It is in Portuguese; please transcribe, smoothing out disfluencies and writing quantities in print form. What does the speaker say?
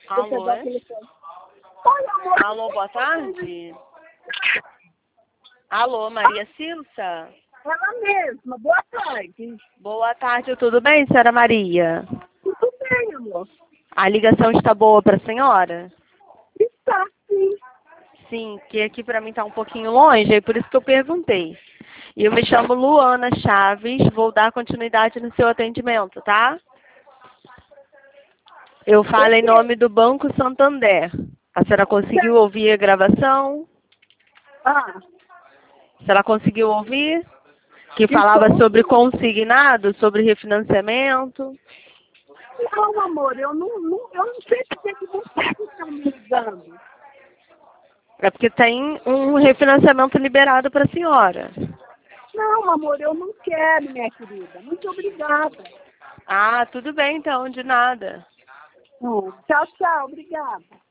Alô? Oi, amor. Alô, boa tarde. Alô, Maria Silsa? Ela mesma. Boa tarde. Boa tarde, tudo bem, senhora Maria? Tudo bem, amor? A ligação está boa para a senhora? Está, sim. Sim, que aqui para mim está um pouquinho longe, é por isso que eu perguntei. E eu me chamo Luana Chaves, vou dar continuidade no seu atendimento, tá? Eu falo em nome do Banco Santander. A senhora conseguiu ouvir a gravação? Ah, A senhora conseguiu ouvir? Que falava sobre consignado, sobre refinanciamento. não, amor. Eu não sei por que vocês estão me ligando. É porque tem um refinanciamento liberado para a senhora. Não, amor. Eu não quero, minha querida. Muito obrigada. Ah, tudo bem então, de nada. Tchau, tchau. Obrigada.